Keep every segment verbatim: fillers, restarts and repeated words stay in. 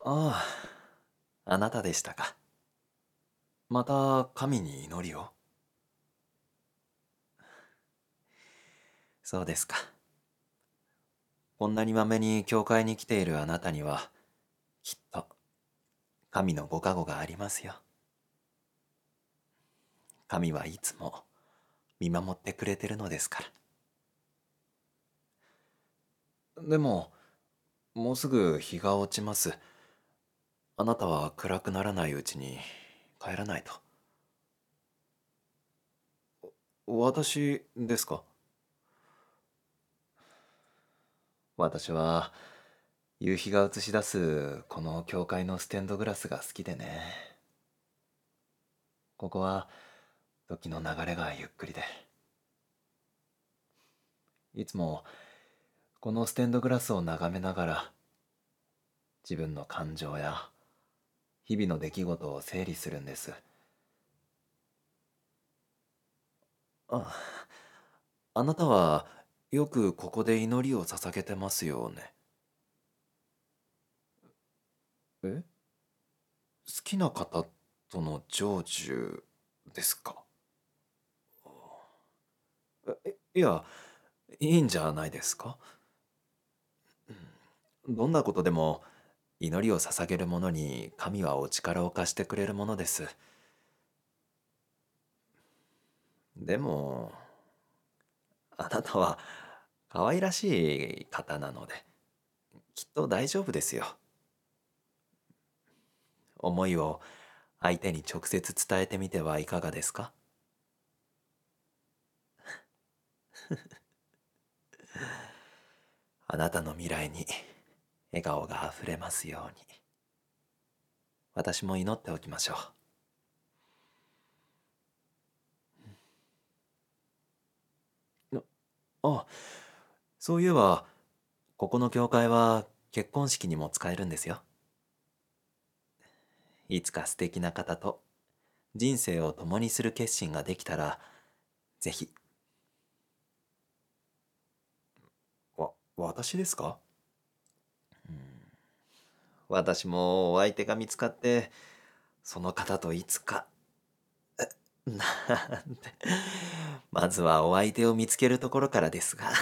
ああ、あなたでしたか。また神に祈りを。そうですか。こんなにまめに教会に来ているあなたには、きっと神のご加護がありますよ。神はいつも見守ってくれてるのですから。でも、もうすぐ日が落ちます。あなたは暗くならないうちに帰らないと。私ですか？私は夕日が映し出すこの教会のステンドグラスが好きでね。ここは時の流れがゆっくりで、いつもこのステンドグラスを眺めながら自分の感情や日々の出来事を整理するんです。あ、あなたはよくここで祈りを捧げてますよね。え、好きな方との成就ですか？え、いや、いいんじゃないですか。どんなことでも祈りを捧げる者に神はお力を貸してくれるものです。でも、あなたは可愛らしい方なので、きっと大丈夫ですよ。思いを相手に直接伝えてみてはいかがですか？あなたの未来に笑顔があふれますように。私も祈っておきましょう。あ、そういえば、ここの教会は結婚式にも使えるんですよ。いつか素敵な方と人生を共にする決心ができたら、ぜひ。わ、私ですか？私もお相手が見つかって、その方といつか、なんて。まずはお相手を見つけるところからですが。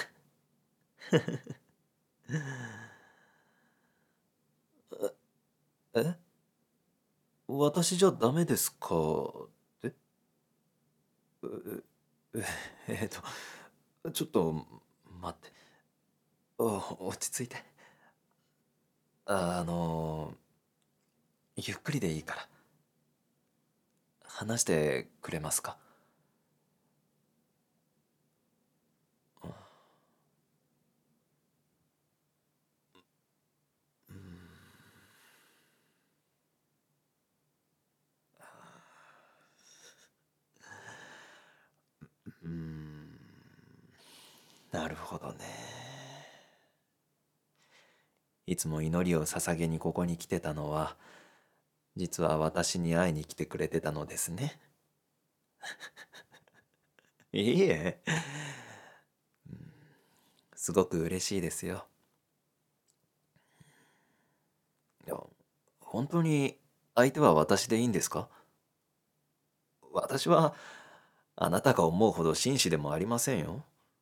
え、私じゃダメですか？ってうええっと、ちょっと待って。お落ち着いて。あの、ゆっくりでいいから話してくれますか？うん、うん、なるほどね。いつも祈りを捧げにここに来てたのは、実は私に会いに来てくれてたのですね。いいえ、すごく嬉しいですよ。いや、本当に相手は私でいいんですか？私はあなたが思うほど紳士でもありませんよ。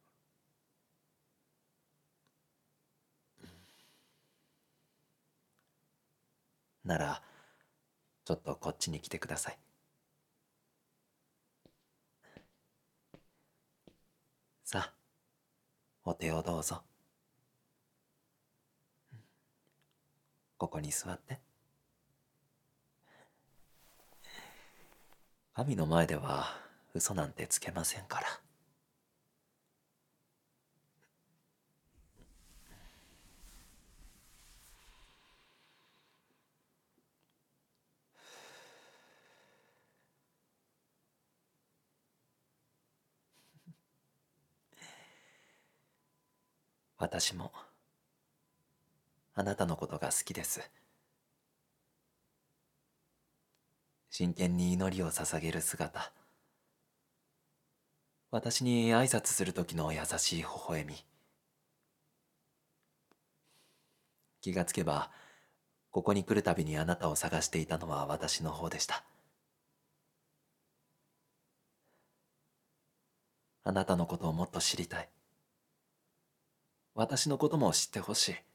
なら、ちょっとこっちに来てください。さあ、お手をどうぞ。ここに座って。神の前では嘘なんてつけませんから。私もあなたのことが好きです。真剣に祈りを捧げる姿。私に挨拶する時の優しい微笑み。気がつけばここに来るたびにあなたを探していたのは私の方でした。あなたのことをもっと知りたい。私のことも知ってほしい。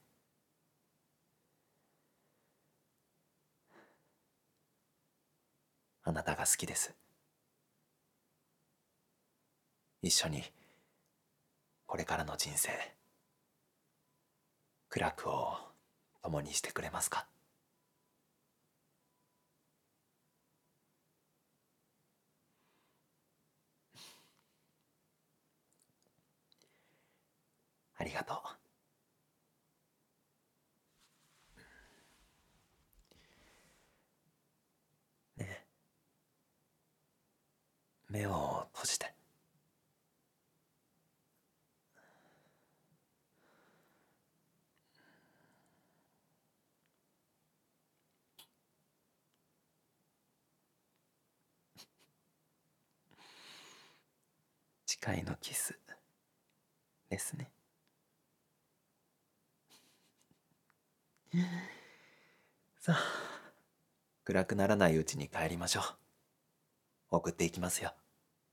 あなたが好きです。一緒にこれからの人生、苦楽を共にしてくれますか？ありがとう。ねえ、目を閉じて。誓いのキスですね。さあ、暗くならないうちに帰りましょう。送っていきますよ。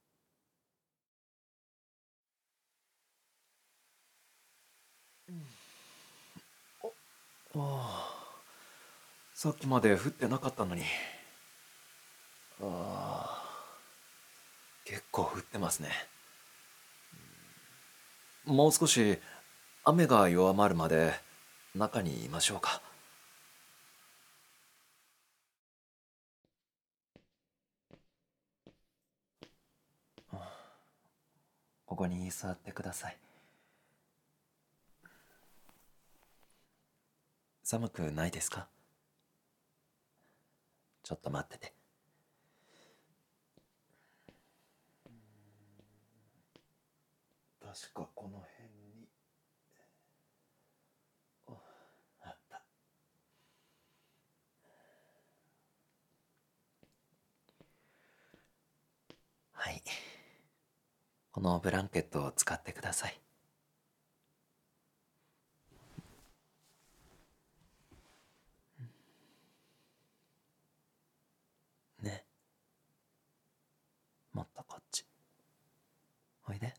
ああ、さっきまで降ってなかったのに。ああ、結構降ってますね。もう少し雨が弱まるまで中にいましょうか。ここに座ってください。寒くないですか？ちょっと待ってて。確かこの辺にあった。はい。このブランケットを使ってください。ね。もっとこっち。おいで。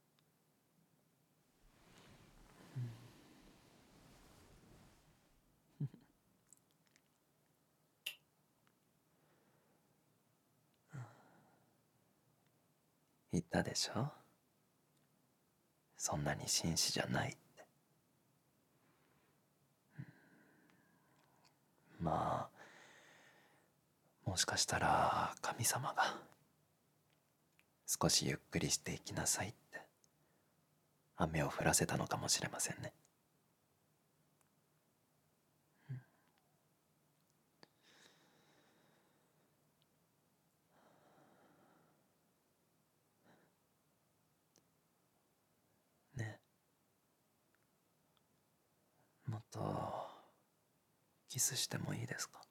言ったでしょ？そんなに紳士じゃないって。まあ、もしかしたら神様が少しゆっくりしていきなさいって雨を降らせたのかもしれませんね。ね。もっとキスしてもいいですか？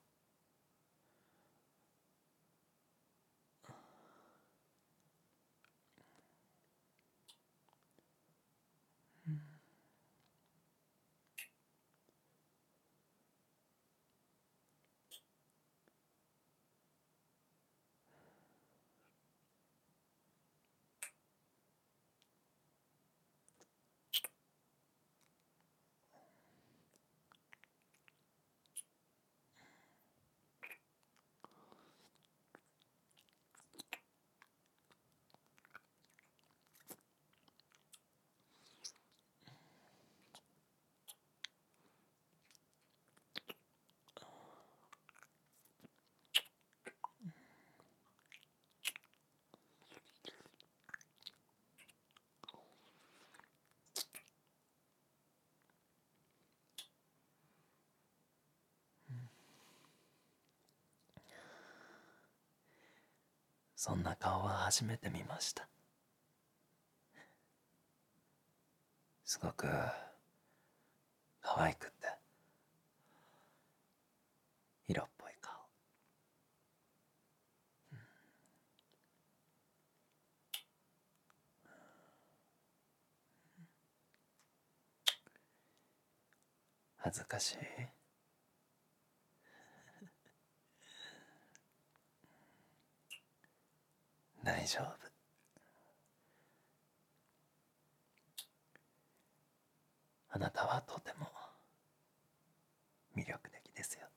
そんな顔は初めて見ました。すごく可愛くって色っぽい顔。恥ずかしい？ 大丈夫。あなたはとても魅力的ですよ。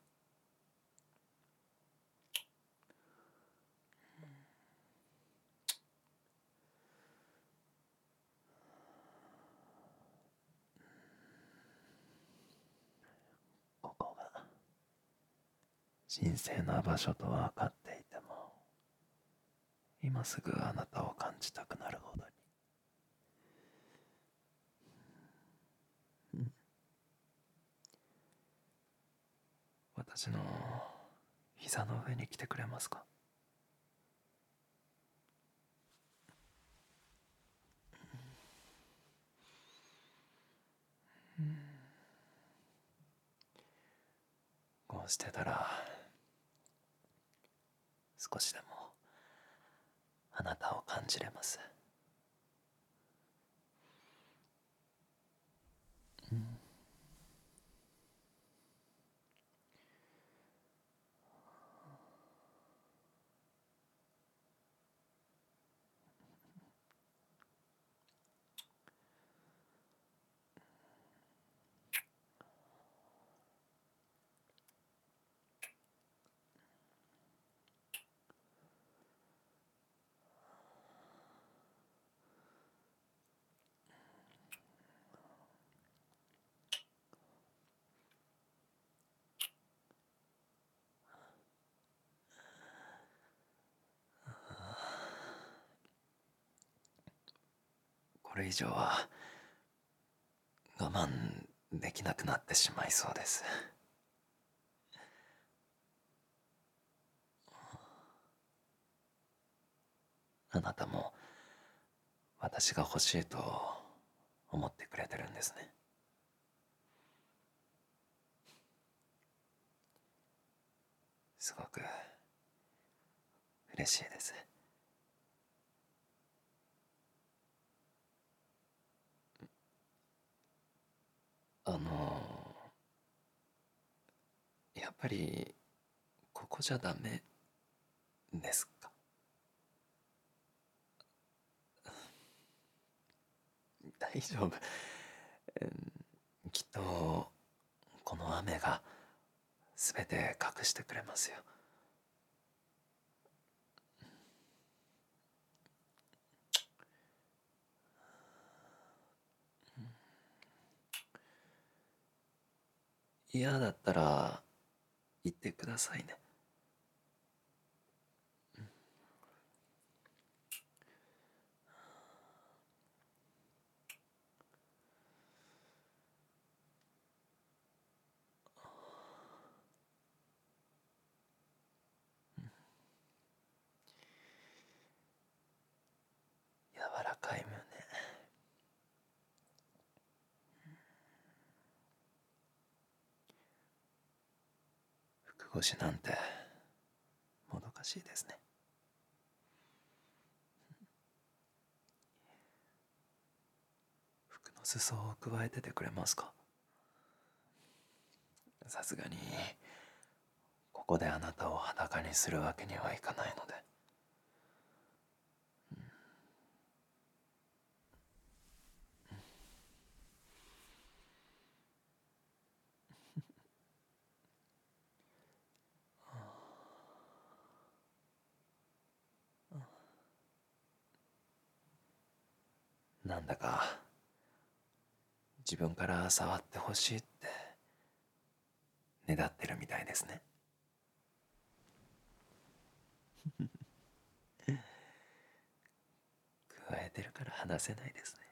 ここが神聖な場所と分かっていても、今すぐあなたを感じたくなるほどに。私の膝の上に来てくれますか？こうしてたら少しでもあなたを感じれます。うん、これ以上は我慢できなくなってしまいそうです。あなたも私が欲しいと思ってくれてるんですね。すごく嬉しいです。あのやっぱりここじゃダメですか？大丈夫。きっとこの雨が全て隠してくれますよ。嫌だったら言ってくださいね。柔らかい胸、服越しなんてもどかしいですね。服の裾を加えててくれますか？さすがにここであなたを裸にするわけにはいかないので。なんだか自分から触ってほしいってねだってるみたいですね。加えてるから話せないですね。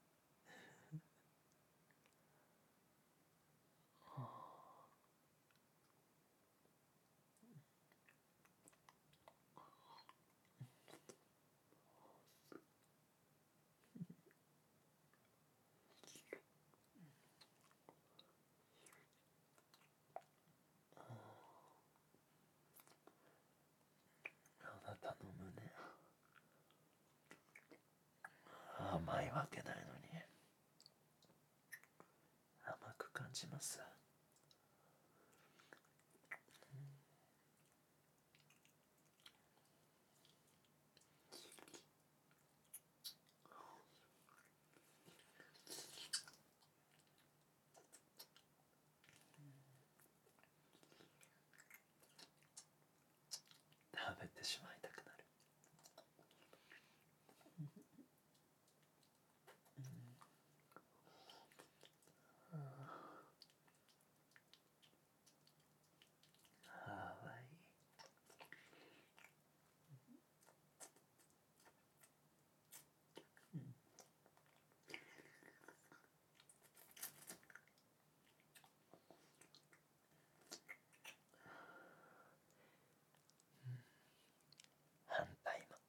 あなたの胸甘いわけないのに甘く感じます。 しまいたくなる。ハワイ。反対も。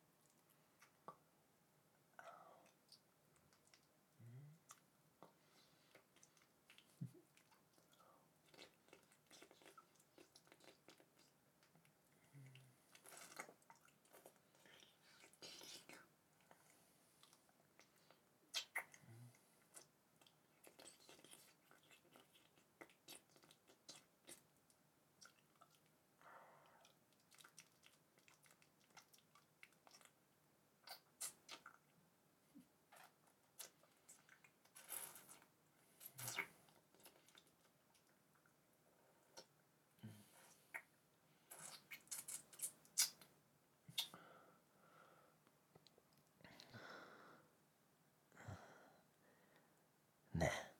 ねえ、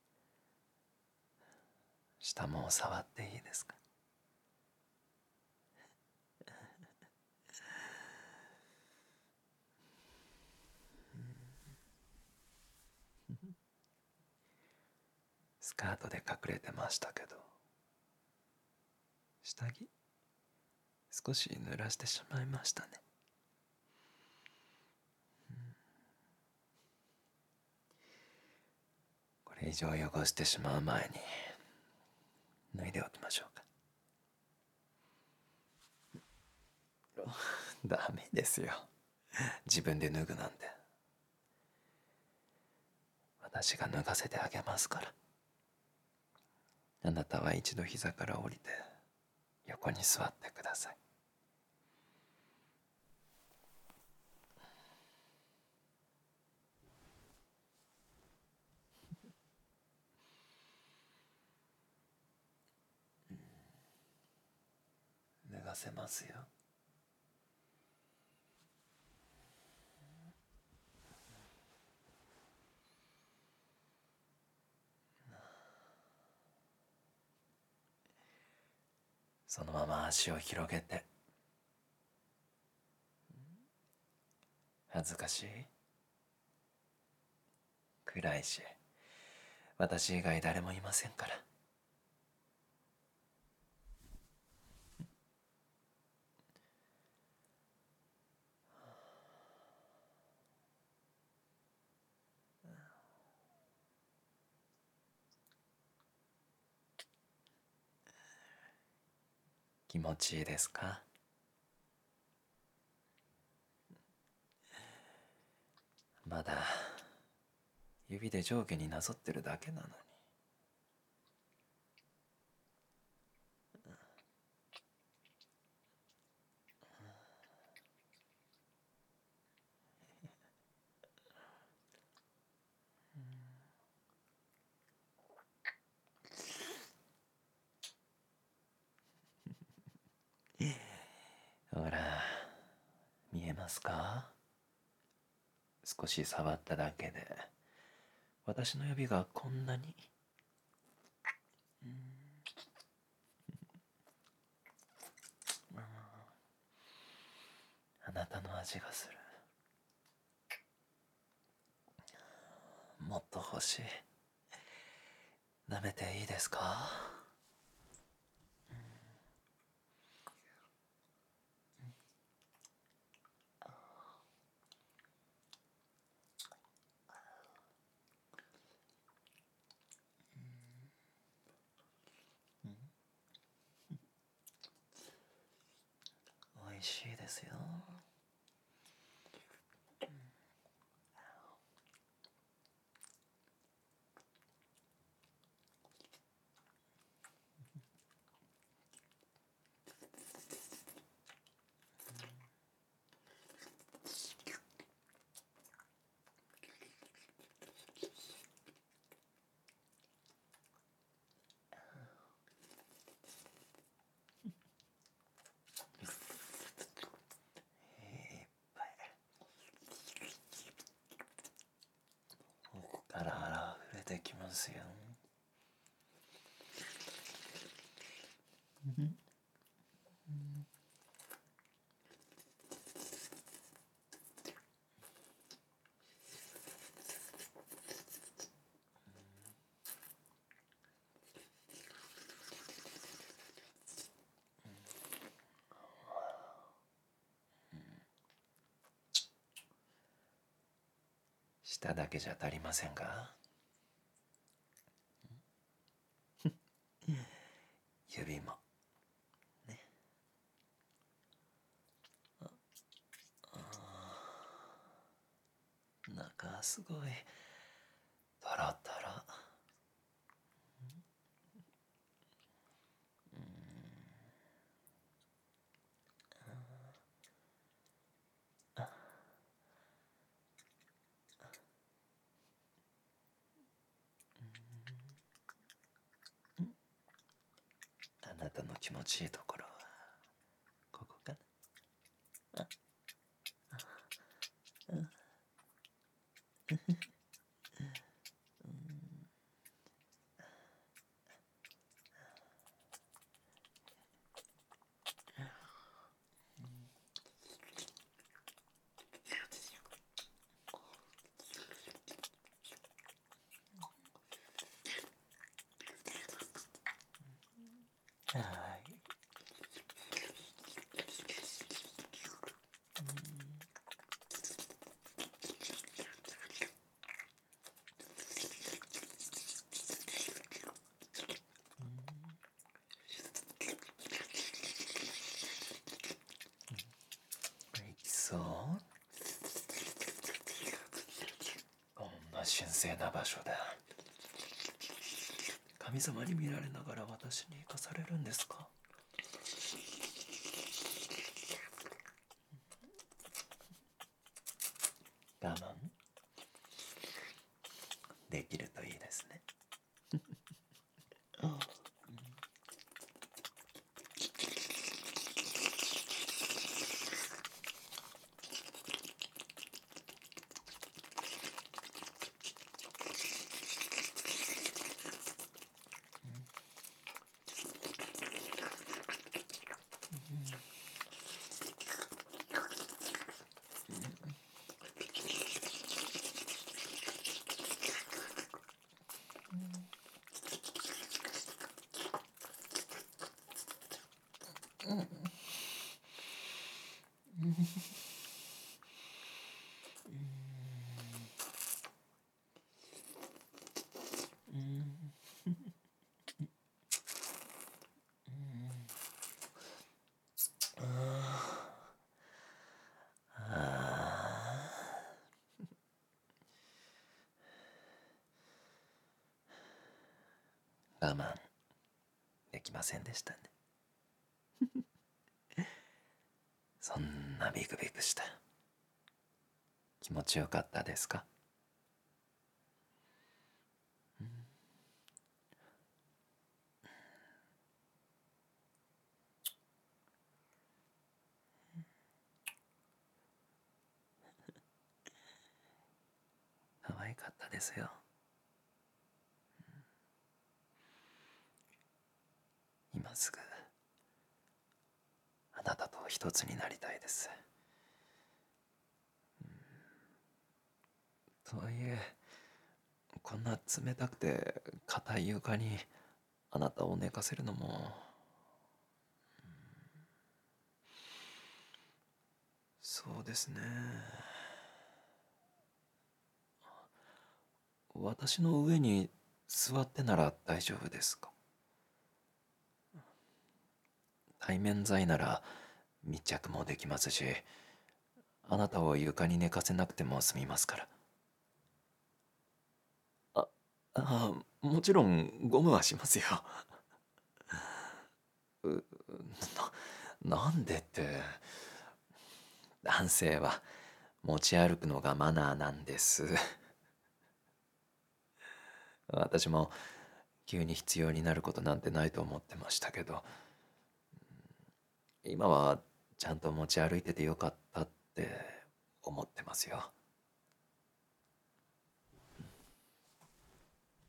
下も触っていいですか？スカートで隠れてましたけど、下着少し濡らしてしまいましたね。これ以上汚してしまう前に脱いでおきましょうか。ダメですよ、自分で脱ぐなんて。私が脱がせてあげますから。あなたは一度膝から降りて横に座ってください。脱がせますよ。そのまま足を広げて。恥ずかしい？暗いし、私以外誰もいませんから。気持ちいいですか？まだ指で上下になぞってるだけなのに。ほら、見えますか？少し触っただけで私の指がこんなに。あなたの味がする。もっと欲しい。舐めていいですか？美味しいですよ。 てきますよ。舌だけじゃ足りませんか？指もね。中すごいトロトロ。あなたの気持ちいいところはここかな。あはい。いきそう。こんな神聖な場所だ。神様に見られながら私に生かされるんですか？我慢できるといいですね。我慢できませんでしたね。そんなビクビクした気持ちよかったですか？可愛かったですよ。今すぐあなたと一つになりたいです。とはいえこんな冷たくて硬い床にあなたを寝かせるのも、そうですね。私の上に座ってなら大丈夫ですか？対面剤なら密着もできますし、あなたを床に寝かせなくても済みますから。あ、あ、もちろんゴムはしますよ。うな、なんでって、男性は持ち歩くのがマナーなんです。私も急に必要になることなんてないと思ってましたけど、今はちゃんと持ち歩いててよかったって思ってますよ。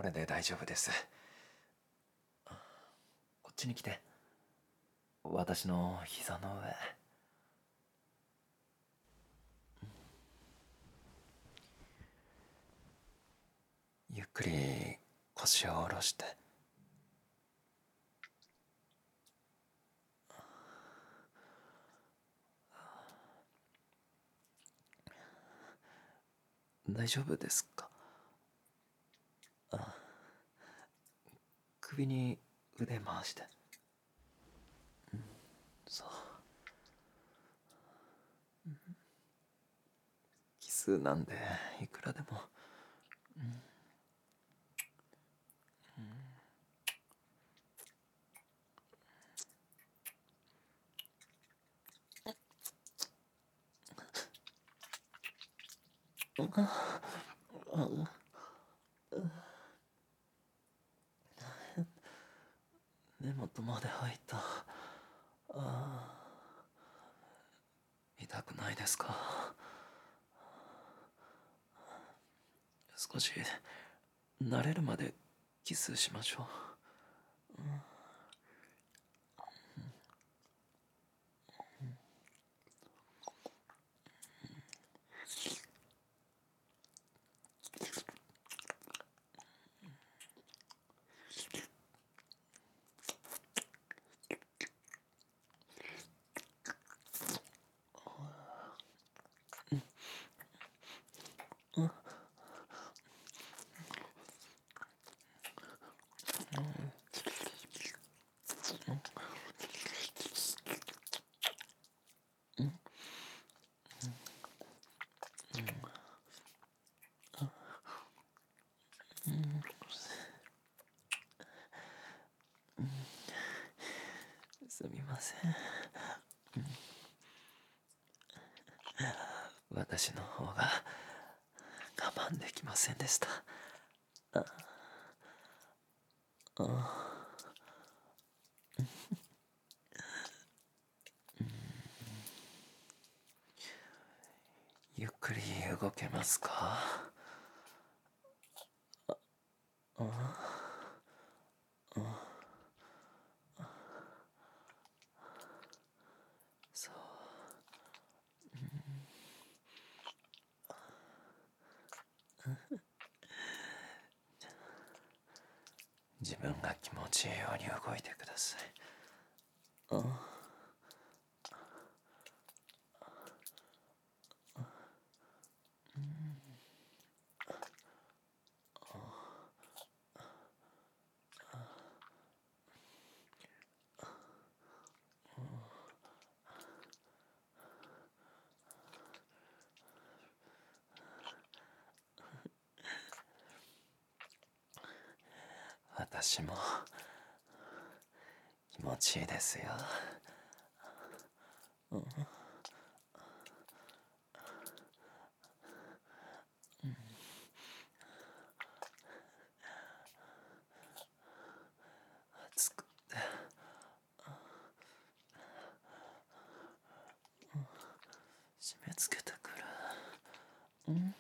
これで大丈夫です。こっちに来て。私の膝の上。ゆっくり腰を下ろして。大丈夫ですか？あ、首に腕回して。そう。キスなんでいくらでも。根元まで入った。あ、痛くないですか？少し慣れるまでキスしましょう。すみません。私の方が我慢できませんでした。ああ、ゆっくり動けますか？そう。自分が気持ちいいように動いてください。あ、私も気持ちいいですよ。熱くて締め付けてくる。うん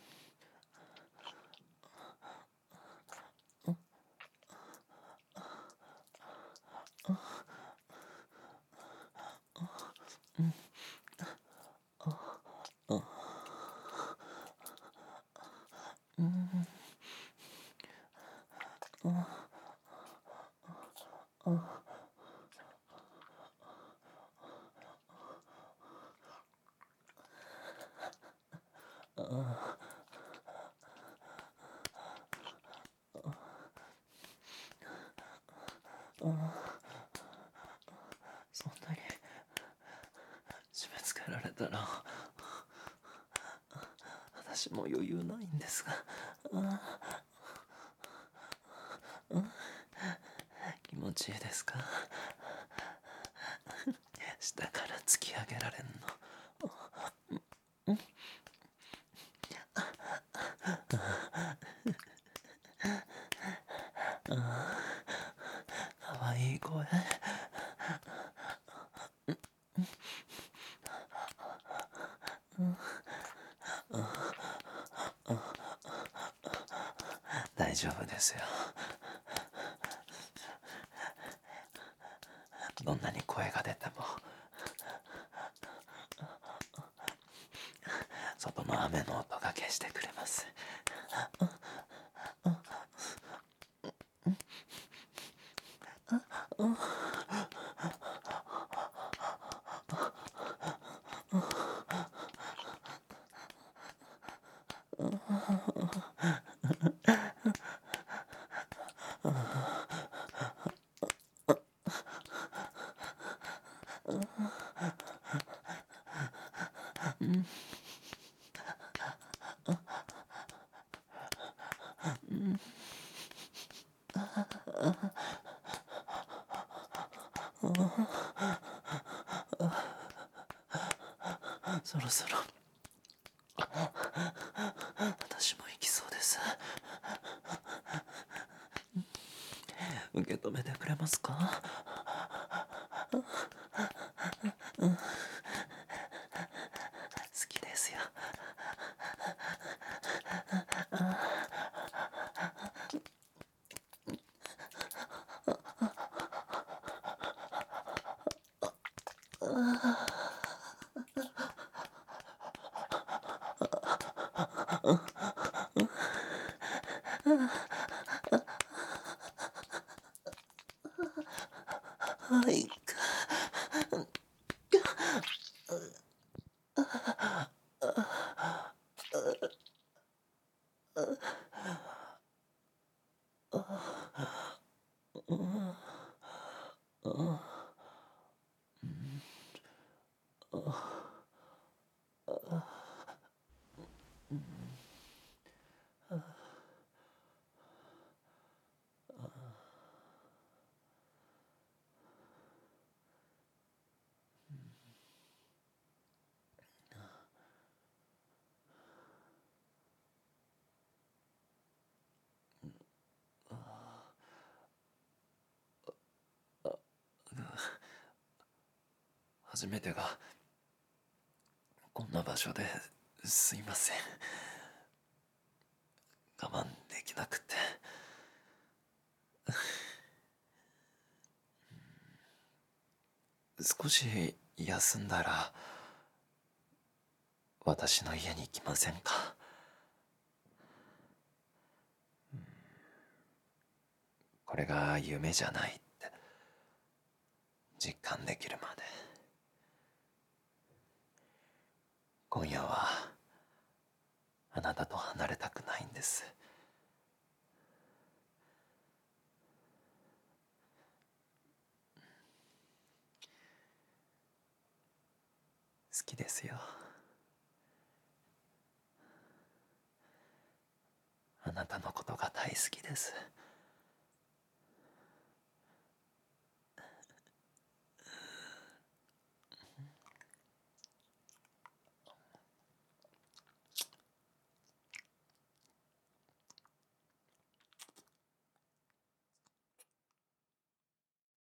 そんなに締め付けられたら私も余裕ないんですが。気持ちいいですか？下から突き上げられんの。かわいい声。大丈夫ですよ。 どんなに声が出ても外の雨の音が消してくれます。そろそろ私も行きそうです。受け止めてくれますか？好きですよ。はい。初めてがこんな場所ですいません。我慢できなくて。少し休んだら私の家に行きませんか？これが夢じゃないって実感できるまで。今夜はあなたと離れたくないんです。好きですよ。あなたのことが大好きです。